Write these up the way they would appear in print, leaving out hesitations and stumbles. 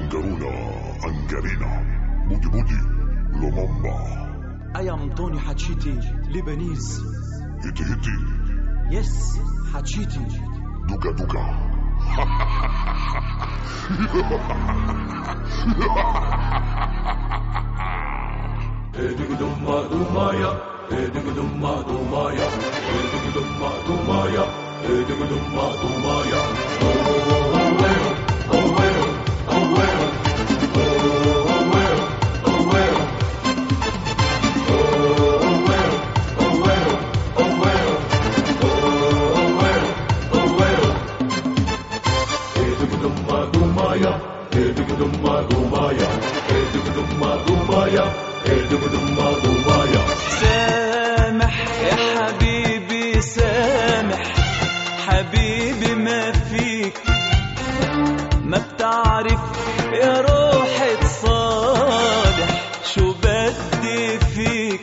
Angaruna, Angarina, Budi Budi, Lomamba. I am Tony Hachiti, Lebanese. Hiti Hiti. Yes, Hachiti. Duga Duga. Edigudumma dumaya, edigudumma dumaya, edigudumma dumaya, edigudumma dumaya. Oh well, oh well, oh well, oh well, oh well, oh well, oh well, oh well, oh well, oh well. Edigudumma dumaya, edigudumma dumaya, edigudumma dumaya. سامح يا حبيبي سامح حبيبي ما فيك ما بتعرف يا روحة صالح شو بدي فيك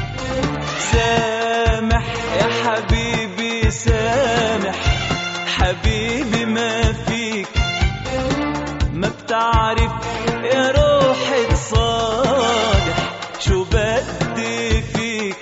سامح يا حبيبي سامح حبيبي ما فيك ما بتعرف يا روحة صالح شو بدي فيك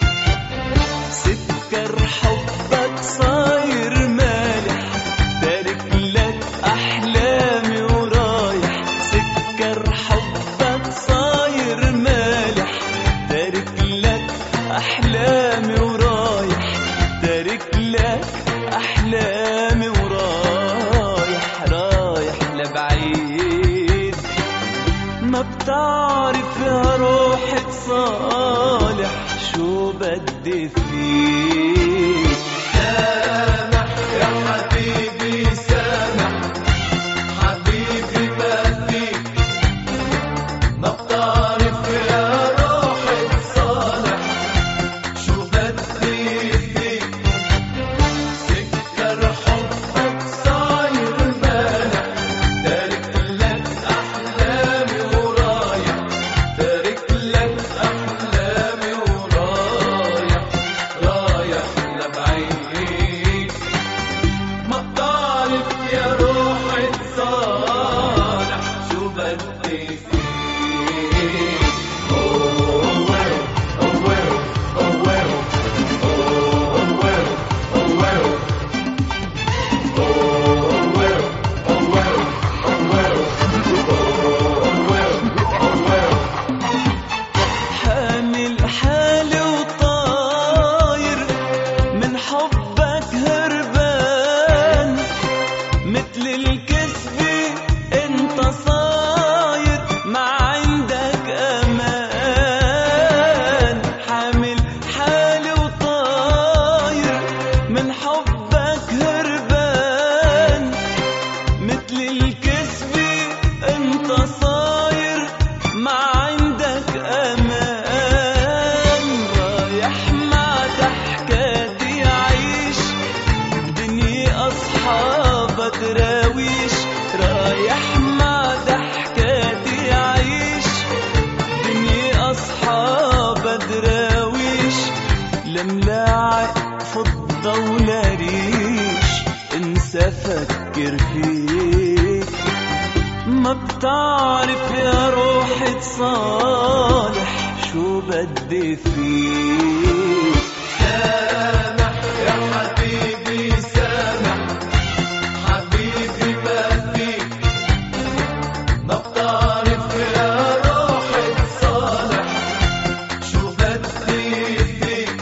سكر حبك صاير مالح تارك لك أحلامي ورايح سكر حبك صاير مالح تارك لك أحلامي ورايح تارك لك أحلامي ورايح رايح لبعيد ما بتعرف يا روحة صالح شو بدي فيك سامح يا حبيبي سامح حبيبي ما فيك ما بتعرف يا روحة صالح شو بدي فيك سكر حبك صاير مالح تارك لك أحلامي ورايح تارك لك أحلامي ورايح رايح لبعيد ما بتعرف يا روحة صالح شو بدي فيك Oh well, oh well, oh well, oh well, oh well, oh well, oh well, oh well, oh well, oh well. حامل حالي وطاير من حبك هربان مثل الكذبة انت صاير ما عندك امان حامل حالي وطاير من حبك هربان مثل الكذبة انت صاير ما عندك امان رايح مع ضحكاتي عيش دنيا اصحابها تراويش رايح مع ضحكاتي عيش دنيا اصحابها تراويش لملاعق فضة ولا ريش انسى فكر فيك ما بتعرف يا روحة صالح شو بدي فيك سامح يا حبيبي سامح حبيبي ما فيك ما بتعرف يا روحة صالح شو بدي فيك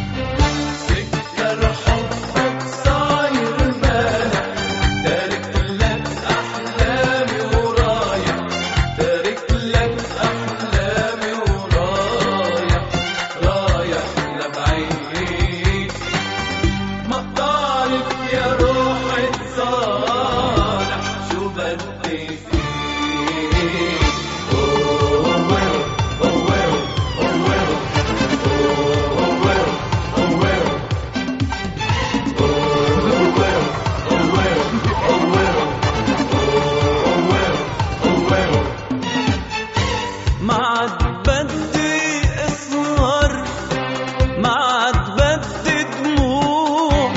سكر حبك صاير مالح تارك لك أحلامي ورايح تارك لك أحلامي ورايح رايح لبعيد ما بتعرف يا روحة صالح شو بدي فيك Oh well, oh well, oh well, oh well, oh well, oh well, oh well, oh well, oh well, oh well. ما عاد بدي اسهر ما عاد بدي دموع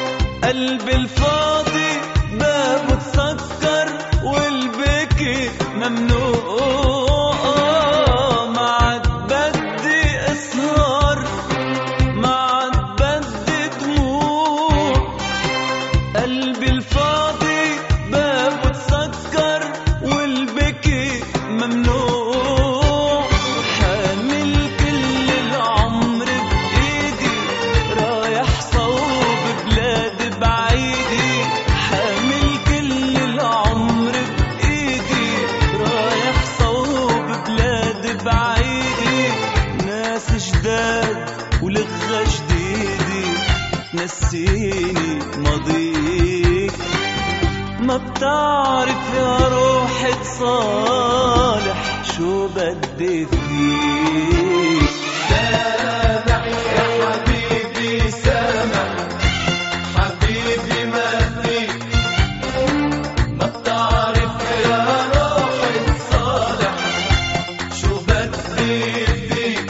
قلبي الفاضي بابه تسكر والبكي ممنوع. ما عاد بدي اسهر، ما عاد بدي دموع، قلبي الفاضي بابه تسكر والبكي ممنوع. حامل كل العمر بإيدي رايح صوب بلاد بعيدي، حامل كل العمر بإيدي رايح صوب بلاد بعيدي. ناس جداد ولغة جديدة تنسيني ماضيك، ما بتعرف يا روحة صالح شو بدي فيك. سامح يا حبيبي سامح، حبيبي ما فيك، ما بتعرف يا روح الصالح شو بدي فيك.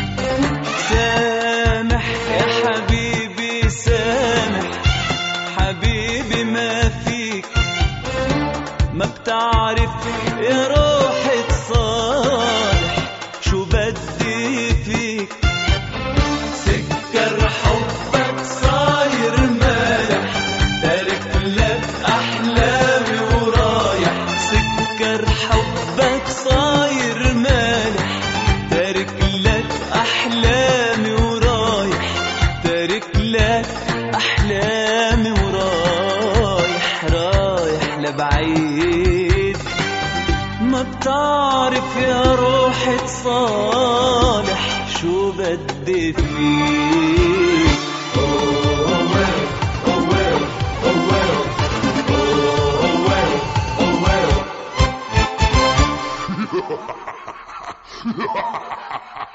سامح يا حبيبي سامح، حبيبي ما فيك، ما بتعرف يا روحة صالح شو بدي فيك. سكر حبك صاير مالح، تارك لك أحلامي ورايح. سكر حبك صاير مالح، تارك لك أحلامي ورايح، تارك لك أحلامي ورايح، رايح لبعيد. ما بتعرف يا روحة صالح شو بدي فيك. Ha ha ha ha!